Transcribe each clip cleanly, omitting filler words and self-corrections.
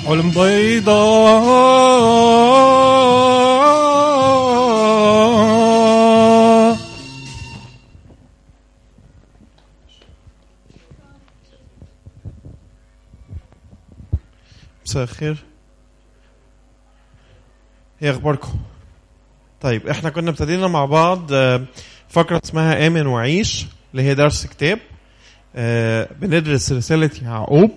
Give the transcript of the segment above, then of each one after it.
حلم بيضاء. مساء الخير، ايه اخباركم؟ طيب احنا كنا ابتدينا مع بعض فقرة اسمها آمن وعيش اللي هي درس كتاب. بندرس رسالة يعقوب.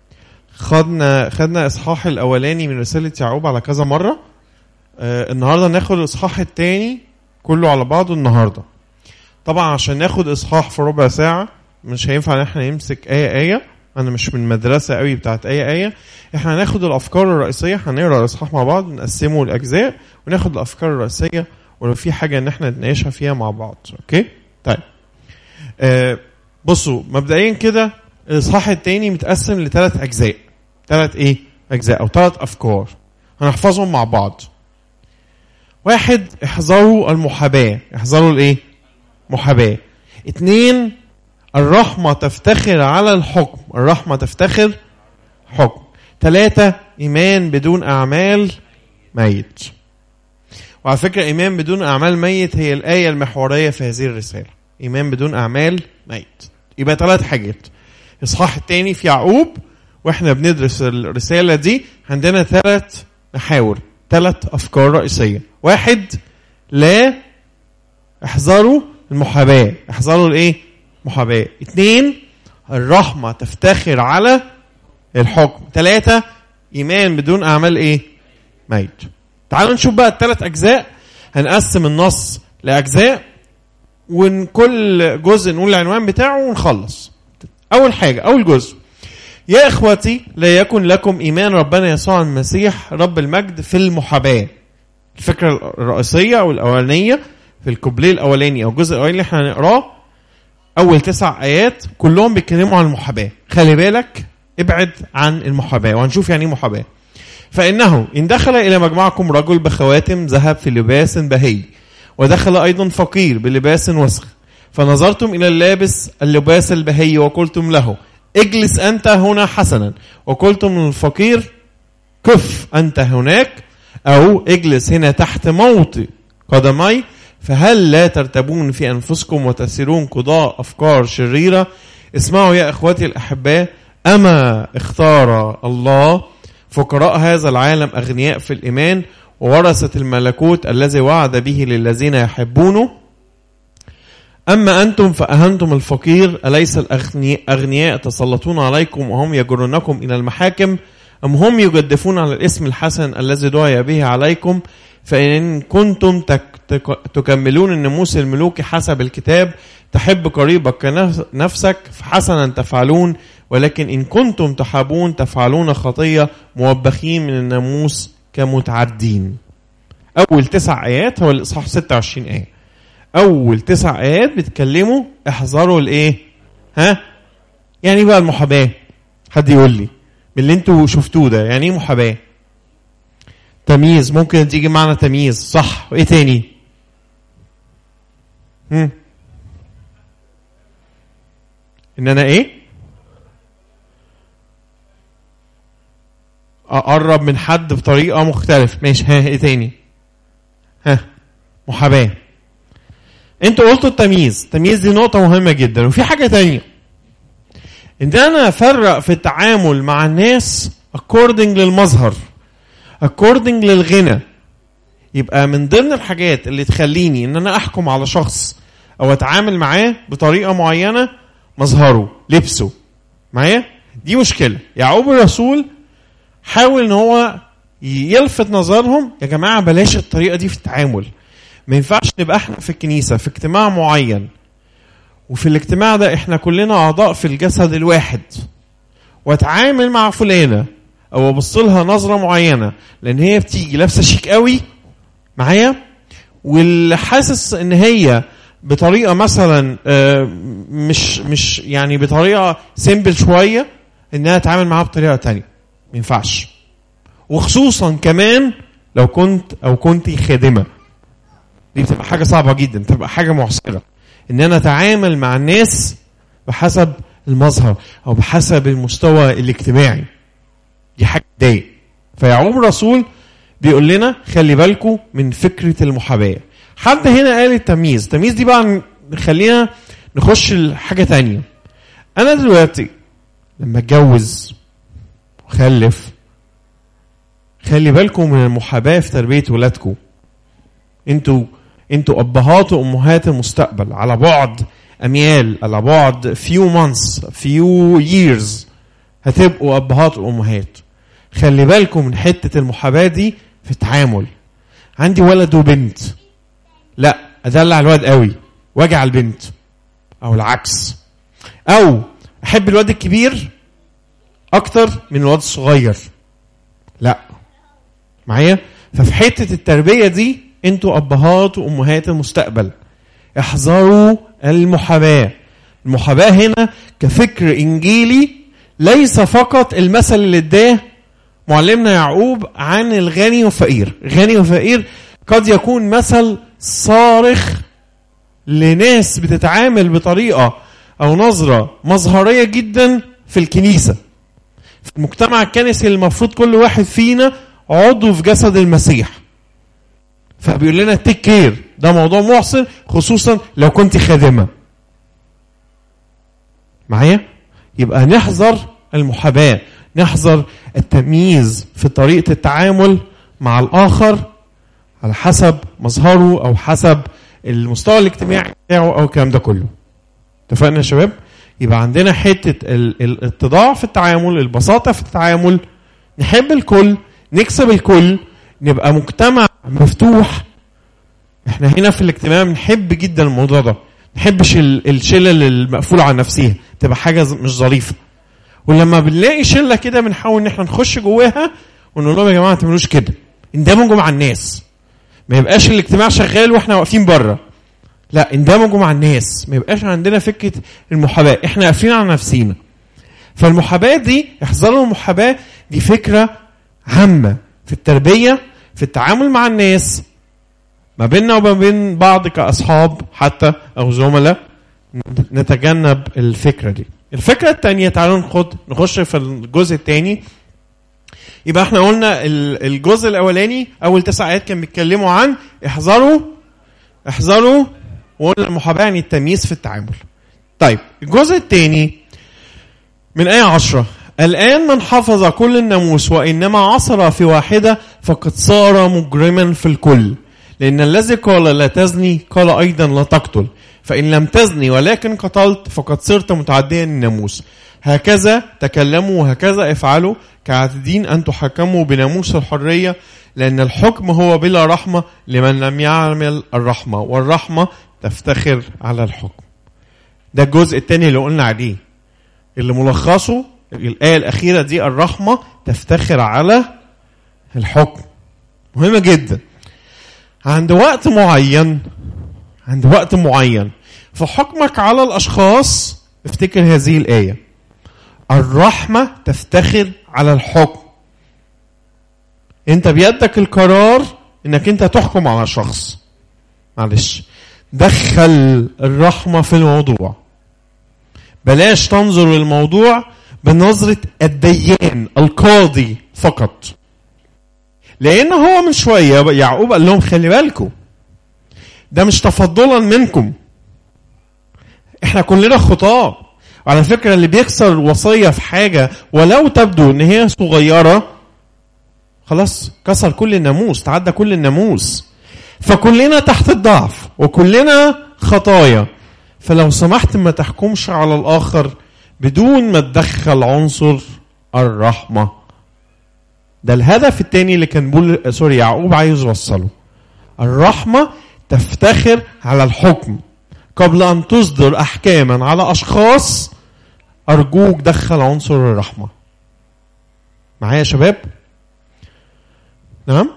خدنا اصحاح الاولاني من رسالة يعقوب على كذا مرة. النهاردة ناخد الاصحاح التاني كله على بعضه النهاردة. طبعا عشان ناخد اصحاح في ربع ساعة مش هينفع ان احنا نمسك آية. انا مش من مدرسة قوي بتاعت آية. احنا هناخد الافكار الرئيسية، هنقرأ الاصحاح مع بعض، نقسمه لاجزاء وناخد الافكار الرئيسية ولو في حاجة ان احنا نتناقشها فيها مع بعض. اوكي طيب. بصوا مبدئيا كده الاصحاح التاني متقسم لثلاث اجزاء. ثلاث اجزاء او ثلاث افكار هنحفظهم مع بعض. واحد، احذروا المحاباة. احذروا محاباة. 2، الرحمة تفتخر على الحكم. الرحمة تفتخر حكم. 3، ايمان بدون اعمال ميت. وعلى فكرة ايمان بدون اعمال ميت هي الآية المحورية في هذه الرسالة. ايمان بدون اعمال ميت. يبقى 3 حاجات. اصحاح الثاني في يعقوب واحنا بندرس الرسالة دي عندنا 3 محاور، 3 افكار رئيسية. 1، لا احذروا المحاباة. احذروا محاباة. 2، الرحمة تفتخر على الحكم. 3، ايمان بدون اعمال ميت. تعالوا نشوف بقى ال3 اجزاء. هنقسم النص لاجزاء وكل جزء نقول العنوان بتاعه ونخلص. اول حاجة، اول جزء، يا اخوتي لا يكن لكم ايمان ربنا يسوع المسيح رب المجد في المحاباة. الفكرة الرئيسية او الاولانية في الكوبليه الاولاني او الجزء الاولاني اللي احنا هنقراه، اول 9 ايات كلهم بيتكلموا عن المحاباة. خلي بالك، ابعد عن المحاباة وهنشوف يعني محاباة. فانه ان دخل الى مجمعكم رجل بخواتم ذهب في لباس بهي، ودخل ايضا فقير بلباس وسخ، فنظرتم الى اللابس اللباس البهي وقلتم له اجلس انت هنا حسنا، وقلتم للفقير كف انت هناك، او اجلس هنا تحت موطئ قدمي، فهل لا ترتبون في انفسكم وتسيرون قضاء افكار شريرة؟ اسمعوا يا اخواتي الاحباء، اما اختار الله فقراء هذا العالم اغنياء في الايمان وورثة الملكوت الذي وعد به للذين يحبونه. أما أنتم فأهنتم الفقير، أليس الأغنياء تسلطون عليكم وهم يجرونكم إلى المحاكم؟ أم هم يجدفون على الاسم الحسن الذي دعي به عليكم؟ فإن كنتم تكملون الناموس الملوكي حسب الكتاب، تحب قريبك كنفسك، فحسنا تفعلون. ولكن إن كنتم تحابون تفعلون خطية، موبخين من الناموس كمتعدين. أول 9 آيات هو الإصحاح 26 آية. أول 9 آيات بتكلموا احذروا يعني بقى المحاباة. حد يقول لي من اللي انتوا شفتوه ده يعني ايه محاباة؟ تمييز، ممكن تيجي معنا تمييز صح. وايه تاني؟ ان انا اقرب من حد بطريقة مختلف. ماشي. ايه تاني؟ محاباة. انتوا قلتوا التمييز. التمييز دي نقطة مهمة جدا. وفي حاجة تانية، ان انا افرق في التعامل مع الناس according للمظهر، according للغنى. يبقى من ضمن الحاجات اللي تخليني ان انا احكم على شخص او اتعامل معاه بطريقة معينة مظهره، لبسه معايا. دي مشكلة. يعقوب الرسول حاول ان هو يلفت نظرهم، يا جماعة بلاش الطريقة دي في التعامل. ما ينفعش نبقى احنا في الكنيسة في اجتماع معين، وفي الاجتماع ده احنا كلنا اعضاء في الجسد الواحد، واتعامل مع فلانة او ابصلها نظرة معينة لان هي بتيجي لابسة شيك قوي معايا، واللي حاسس ان هي بطريقة مثلا مش يعني بطريقة سيمبل شوية، انها تتعامل معاها بطريقة تانية. ما ينفعش. وخصوصا كمان لو كنت خادمة، دي بتبقى حاجة صعبة جدا، بتبقى حاجة معسرة ان انا اتعامل مع الناس بحسب المظهر او بحسب المستوى الاجتماعي. دي حاجة تضايق. فيعقوب الرسول بيقول لنا خلي بالكم من فكرة المحاباة. حد هنا قال التمييز. التمييز دي بقى خلينا نخش لحاجة تانية. أنا دلوقتي لما اتجوز وخلف، خلي بالكم من المحاباة في تربية ولادكم. انتوا أبهات وأمهات المستقبل، على بعد أميال، على بعد few months few years هتبقوا أبهات وأمهات. خلي بالكم من حتة المحاباة دي في التعامل. عندي ولد وبنت، لا أدلع الولد قوي واجع البنت، أو العكس، أو أحب الولد الكبير أكتر من الولد الصغير، لا معايا. ففي حتة التربية دي انتوا أبهات وأمهات المستقبل، احذروا المحاباة. المحاباة هنا كفكر إنجيلي، ليس فقط المثل اللي اداه معلمنا يعقوب عن الغني والفقير. غني وفقير قد يكون مثل صارخ لناس بتتعامل بطريقة أو نظرة مظهرية جدا في الكنيسة، في المجتمع الكنسي. المفروض كل واحد فينا عضو في جسد المسيح، فبيقول لنا تيك كير، ده موضوع محسن، خصوصا لو كنت خادمة معايا. يبقى نحذر المحاباة، نحذر التمييز في طريقة التعامل مع الآخر على حسب مظهره أو حسب المستوى الاجتماعي بتاعه أو الكلام ده كله. اتفقنا يا شباب؟ يبقى عندنا حتة الاتضاع في التعامل، البساطة في التعامل، نحب الكل، نكسب الكل، نبقى مجتمع مفتوح. احنا هنا في الاجتماع بنحب جدا الموضوع ده، نحبش الشلة المقفولة على نفسها، تبقى حاجة مش ظريفة. ولما بنلاقي شلة كده بنحاول ان احنا نخش جواها ونقول لهم يا جماعة ما تعملوش كده، اندمجوا مع الناس. ما يبقاش الاجتماع شغال واحنا واقفين بره، لا اندمجوا مع الناس. ما يبقاش عندنا فكرة المحاباة احنا قافلين على نفسينا. فالمحاباة دي، احذروا المحاباة دي، فكرة عامة في التربية، في التعامل مع الناس، ما بيننا وما بين بعض كأصحاب حتى أو زملاء. نتجنب الفكرة دي. الفكرة التانية، تعالوا نخش في الجزء التاني. يبقى احنا قلنا الجزء الأولاني أول 9 آيات كان بيتكلموا عن احذروا وقلنا المحاباة يعني التمييز في التعامل. طيب الجزء التاني من آية 10: الآن من حفظ كل الناموس وإنما عصر في واحدة فقد صار مجرما في الكل. لأن الذي قال لا تزني قال أيضا لا تقتل، فإن لم تزني ولكن قتلت فقد صرت متعديا الناموس. هكذا تكلموا وهكذا افعلوا، كعادين أن تحكموا بناموس الحرية، لأن الحكم هو بلا رحمة لمن لم يعمل الرحمة، والرحمة تفتخر على الحكم. ده الجزء الثاني اللي قلنا عليه، اللي ملخصه الآية الأخيرة دي: الرحمة تفتخر على الحكم. مهمة جدا. عند وقت معين في حكمك على الأشخاص افتكر هذه الآية: الرحمة تفتخر على الحكم. انت بيدك القرار انك انت تحكم على شخص، معلش دخل الرحمة في الموضوع. بلاش تنظر للموضوع بنظرة الديان القاضي فقط، لأن هو من شوية يعقوب قال لهم خلي بالكم، ده مش تفضلا منكم، احنا كلنا خطاة. على فكرة اللي بيكسر وصية في حاجة ولو تبدو ان هي صغيرة، خلاص كسر كل الناموس، تعدى كل الناموس. فكلنا تحت الضعف وكلنا خطايا. فلو سمحت ما تحكمش على الآخر بدون ما تدخل عنصر الرحمة. ده الهدف التاني اللي كان يعقوب عايز يوصله. الرحمة تفتخر على الحكم. قبل أن تصدر أحكاما على أشخاص أرجوك دخل عنصر الرحمة. معايا يا شباب؟ نعم.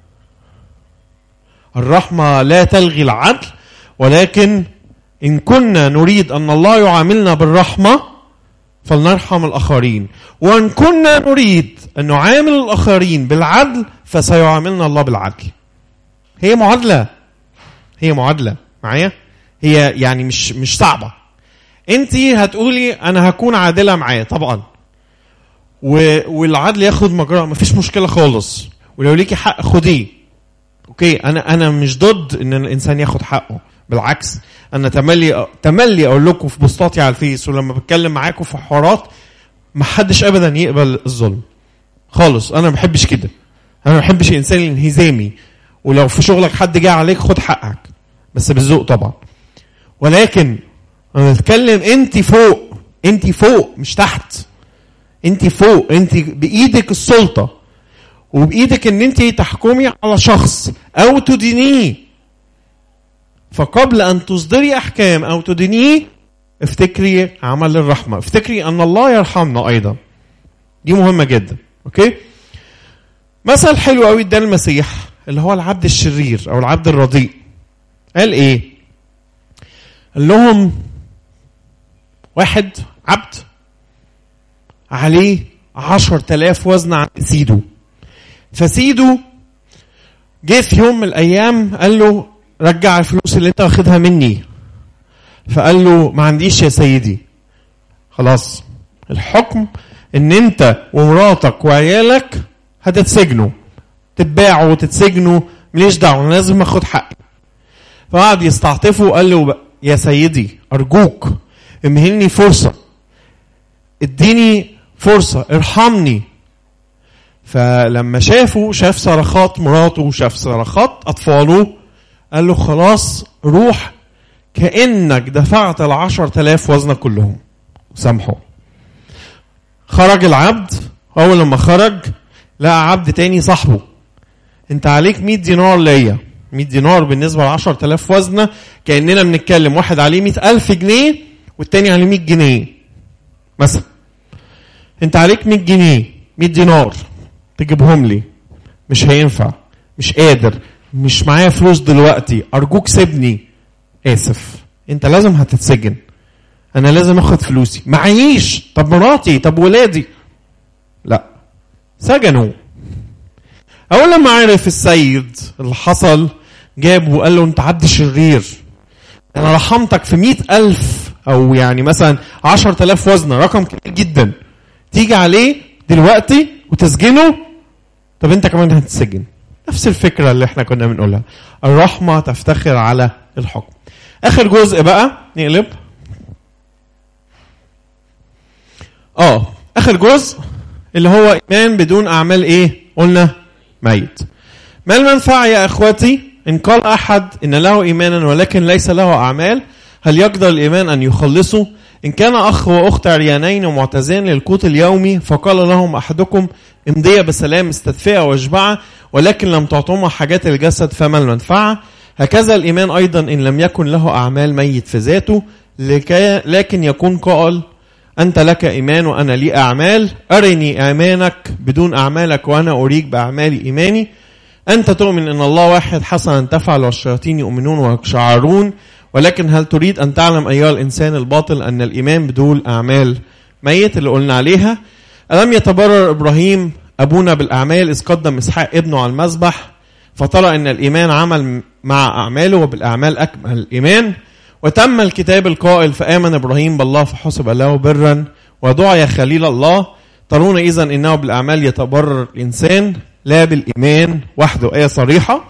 الرحمة لا تلغي العدل، ولكن إن كنا نريد أن الله يعاملنا بالرحمة فلنرحم الآخرين، وإن كنا نريد أن نعامل الآخرين بالعدل فسيعاملنا الله بالعدل. هي معادلة معايا، هي يعني مش صعبة. انت هتقولي أنا هكون عادلة معايا طبعا، والعدل ياخد مجراه، مفيش مشكله خالص. ولو ليكي حق خديه، اوكي. انا مش ضد ان الانسان ياخد حقه، بالعكس انا تملي اقول لكم في بوستاتي على الفيس ولما بتكلم معاكم في حوارات، ما حدش ابدا يقبل الظلم خالص. انا ما بحبش كده، انا ما بحبش الانسان الانهزامي. ولو في شغلك حد جه عليك خد حقك، بس بالذوق طبعا. ولكن انا بتكلم انت فوق مش تحت. انت فوق، انت بايدك السلطه وبايدك ان انت تحكمي على شخص او تدينيه. فقبل ان تصدري احكام او تدينيه افتكري عمل الرحمه، افتكري ان الله يرحمنا ايضا. دي مهمه جدا. اوكي. مثل حلو قوي ادى المسيح اللي هو العبد الشرير او العبد الرديء. قال ايه؟ قال لهم واحد عبد عليه 10,000 وزن عند سيده، فسيده جه في يوم من الايام قال له رجع الفلوس اللي انت واخدها مني. فقال له ما عنديش يا سيدي. خلاص الحكم ان انت ومراتك وعيالك هتتسجنوا، تتباعوا وتتسجنوا، مليش دعوه، انا لازم اخد حقي. فقعد يستعطفه وقال له يا سيدي ارجوك امهلني فرصه، اديني فرصه، ارحمني. فلما شاف صرخات مراته وشاف صرخات اطفاله، قال له خلاص روح كأنك دفعت 10,000 وزنة كلهم، سامحه. خرج العبد. اول لما خرج لقى عبد تاني صاحبه، انت عليك 100 دينار ليا. 100 دينار بالنسبة ل 10,000 وزنة كأننا بنتكلم واحد عليه 100,000 جنيه والتاني عليه 100 جنيه مثلا. انت عليك 100 جنيه، 100 دينار تجيبهم لي. مش هينفع، مش قادر، مش معايا فلوس دلوقتي، ارجوك سيبني. اسف، انت لازم هتتسجن، انا لازم اخد فلوسي، معيش. طب مراتي، طب ولادي؟ لا، سجنوا. اول لما عرف السيد اللي حصل جابه وقال له انت عبد شرير، انا رحمتك في 100,000 او يعني مثلا 10,000 وزنة، رقم كبير جدا، تيجي عليه دلوقتي وتسجنه؟ طب انت كمان هتتسجن. نفس الفكرة اللي احنا كنا بنقولها، الرحمة تفتخر على الحكم. اخر جزء بقى نقلب. اخر جزء اللي هو ايمان بدون اعمال ايه؟ قلنا ميت. ما المنفعة يا اخوتي ان قال احد ان له ايمانا ولكن ليس له اعمال؟ هل يقدر الايمان ان يخلصه؟ ان كان اخ واخت عريانين ومعتزين للقوت اليومي فقال لهم احدكم امضي بسلام استدفئة واشبعة، ولكن لم تعطوهما حاجات الجسد، فما المنفعة؟ هكذا الإيمان أيضا إن لم يكن له أعمال ميت في ذاته، لكن يكون قائل أنت لك إيمان وأنا لي أعمال، أرني إيمانك بدون أعمالك وأنا أريك بأعمال إيماني. أنت تؤمن أن الله واحد، حسنا تفعل، والشياطين يؤمنون ويقشعرون. ولكن هل تريد أن تعلم أيها الإنسان الباطل أن الإيمان بدون أعمال ميت اللي قلنا عليها؟ ألم يتبرر إبراهيم أبونا بالأعمال إذ قدم إسحاق ابنه على المذبح؟ فترى أن الإيمان عمل مع أعماله، وبالأعمال أكمل الإيمان. وتم الكتاب القائل فآمن إبراهيم بالله فحسب له برا ودعي خليل الله. ترون إذن إنه بالأعمال يتبرر الإنسان لا بالإيمان وحده. آية صريحة.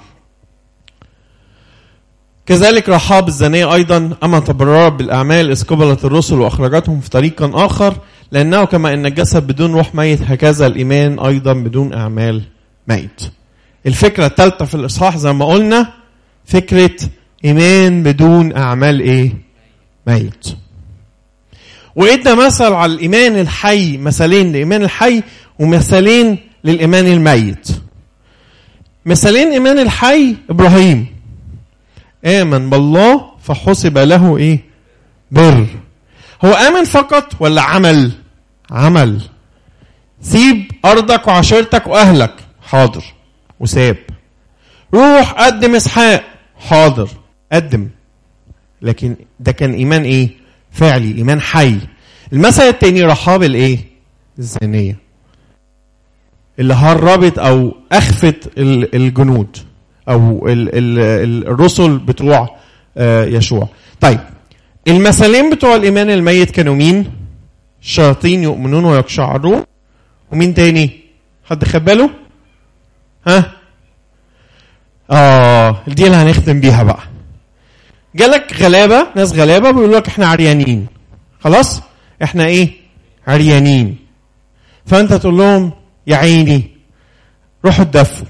كذلك رحاب الزانية أيضا أما تبررت بالأعمال إذ قبلت الرسل وأخرجتهم في طريق آخر، لأنه كما أن الجسد بدون روح ميت هكذا الإيمان أيضا بدون أعمال ميت. الفكرة الثالثة في الإصحاح زي ما قلنا فكرة إيمان بدون أعمال إيه؟ ميت. وإدى مثل على الإيمان الحي، مثالين لإيمان الحي ومثالين للإيمان الميت. مثالين إيمان الحي إبراهيم آمن بالله فحسب له إيه؟ بر. هو آمن فقط ولا عمل؟ عمل. سيب أرضك وعشيرتك وأهلك، حاضر، وساب. روح قدم إسحاق، حاضر، قدم. لكن ده كان إيمان إيه؟ فعلي، إيمان حي. المثل التاني رحاب الإيه؟ الزانية اللي هربت أو أخفت الجنود أو الرسل بتوع يشوع. طيب المثلين بتوع الإيمان الميت كانوا مين؟ الشياطين يؤمنون ويقشعرون، ومين تاني؟ حد خد باله؟ ها؟ دي اللي هنختم بيها بقى. جالك غلابة، ناس غلابة بيقولوا لك احنا عريانين. خلاص؟ احنا ايه؟ عريانين. فانت تقول لهم يا عيني روحوا اتدفوا.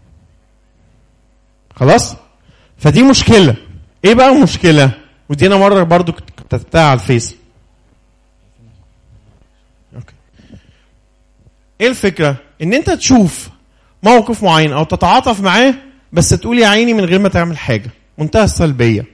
خلاص؟ فدي مشكلة. ايه بقى المشكلة؟ ودي انا مرة برضو كنت كتبتها على الفيس. اوكي. ايه الفكرة؟ ان انت تشوف موقف معين او تتعاطف معاه بس تقول يا عيني من غير ما تعمل حاجة. منتهى السلبية.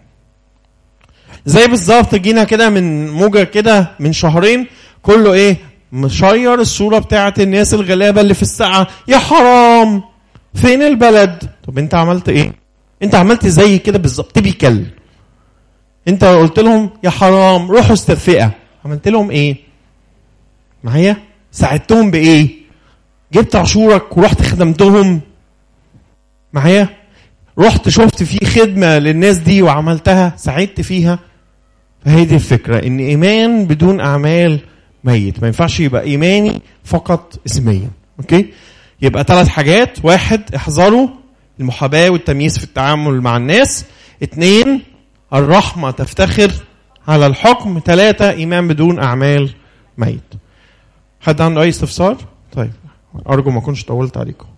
زي بالظبط جينا كده من موجة كده من شهرين كله ايه؟ مشير الصورة بتاعت الناس الغلابة اللي في الساعة. يا حرام فين البلد؟ طب انت عملت ايه؟ انت عملت زي كده بالظبط بيكل. انت قلت لهم يا حرام روحوا استرفئة. عملت لهم ايه؟ معايا؟ ساعدتهم بايه؟ جبت عشورك ورحت خدمتهم. معايا؟ رحت شفت في خدمة للناس دي وعملتها، ساعدت فيها. فهي دي الفكرة، ان ايمان بدون اعمال ميت. ما ينفعش يبقى ايماني فقط اسميا. اوكي؟ يبقى 3 حاجات. 1 احذروا المحاباة والتمييز في التعامل مع الناس. 2 الرحمة تفتخر على الحكم. 3 ايمان بدون اعمال ميت. حد عنده اي استفسار؟ طيب ارجو ما اكونش طولت عليكم.